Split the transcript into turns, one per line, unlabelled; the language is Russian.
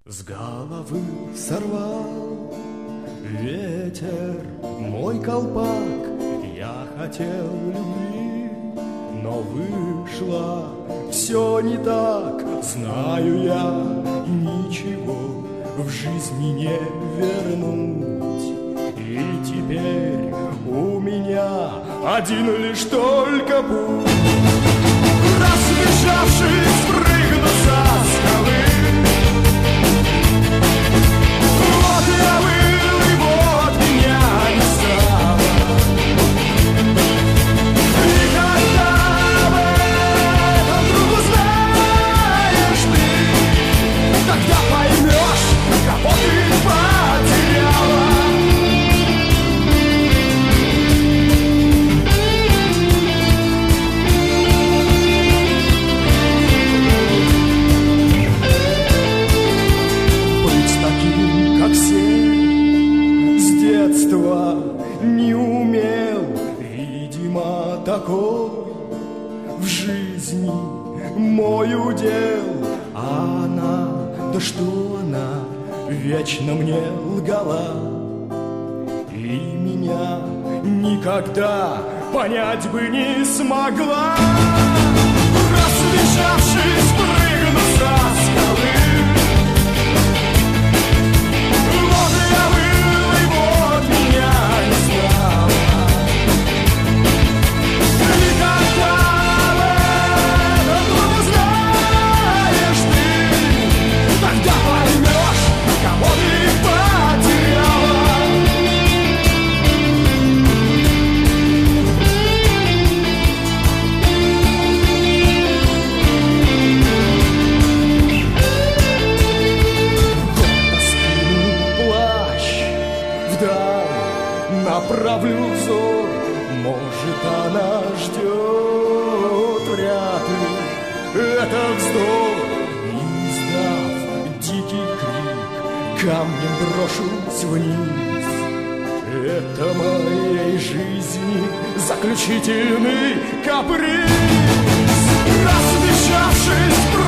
С головы сорвал ветер мой колпак, я хотел любви, но вышло все не так. Знаю я, ничего в жизни не вернуть, и теперь у меня один лишь только путь. Разбежавшись, прыгну со скалы. Вот я был, и вот меня не стало. И когда об этом вдруг узнаешь ты, тогда поймешь, кого ты потеряла. Как все с детства не умел, видимо, такой в жизни мой удел. А она, да что она, вечно мне лгала, и меня никогда понять бы не смогла. Разбежавшись, прыгну со скалы. Направлю взор, может, она ждет, вряд ли это вздох. Издав дикий крик, камнем брошусь вниз. Это моей жизни заключительный каприз. Разбежавшись